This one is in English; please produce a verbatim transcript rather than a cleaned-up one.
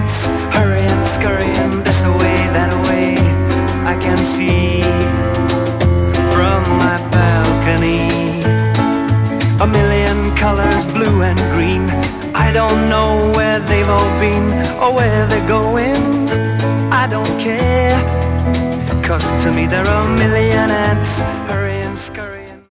ants hurrying, scurrying this way, that way. I can see from my balcony a million colors, blue and green. I don't know where they've all been or where they're going. I don't care, 'cause to me there are a million ants hurrying, scurrying.